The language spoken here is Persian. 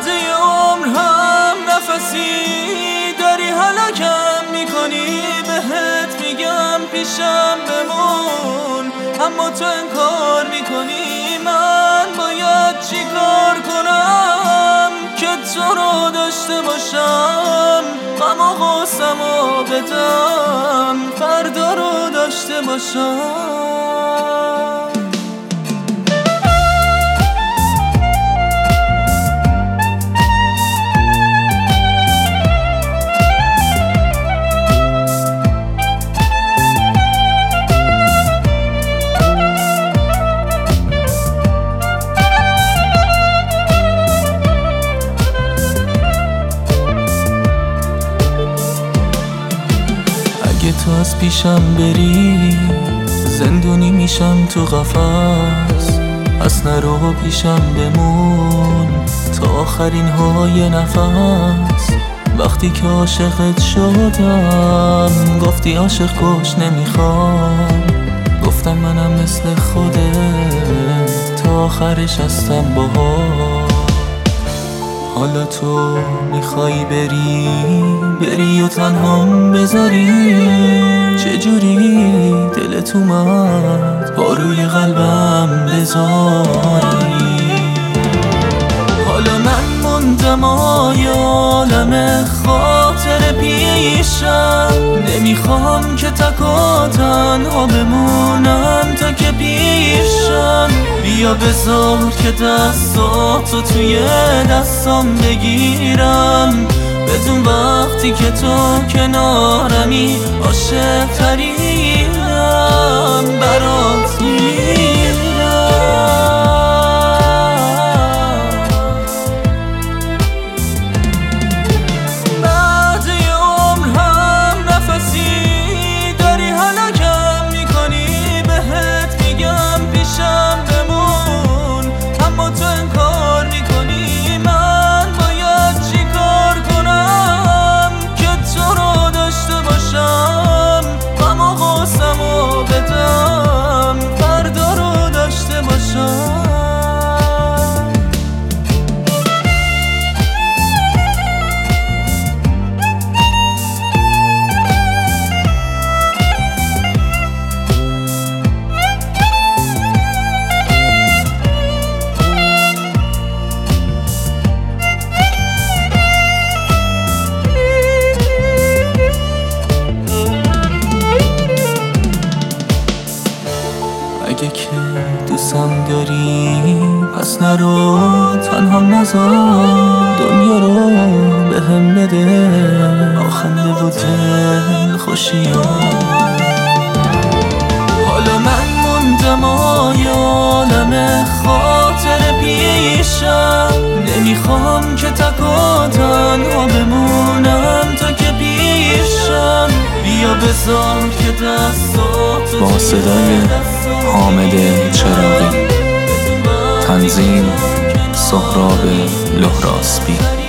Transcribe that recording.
بعد یه عمر هم نفسی داری هلاکم میکنی، بهت میگم پیشم بمون اما تو انکار میکنی. من باید چی کار کنم که تو رو داشته باشم، غم و غصه‌مو بدم فردا رو داشته باشم. اگه تو از پیشم بری زندونی میشم تو قفس، پس نرو پیشم بمون تا آخرین های نفس. وقتی که عاشقت شدم گفتی عاشق کش نمیخوام، گفتم منم مثل خودت تا آخرش هستم باهات. حالا تو میخوای بری و تنهام بذاری، چجوری دلت اومد با روی قلبم بذاری. حالا من موندم عالم خاطر پیشم، نمیخوام که تک و تنها بمونم تا که پیشم. بیا بذار که دستاتو توی دستام بگیرم، بدون وقتی که تو کنارمی عاشق ترینم برات میمیرم. بعد یه عمر هم نفسی داری هلاکم میکنی، بهت میگم پیشم بمون اما تو انکار میکنی. من باید چی کار کنم که تو رو داشته باشم، غم و غصه‌مو بدم فردا رو داشته باشم. اگه که دوستم داری پس نرو تنهام نذار، دنیا رو بهم بده آخنده و دل خوشیام. حالا من موندم عالم خاطر پیشم، نمیخوام که تک و تنها بمونم تا که پیشم. بیا بذار که دستاتو با صدای حامد چراغی، تنظیم سهراب لهراسبی.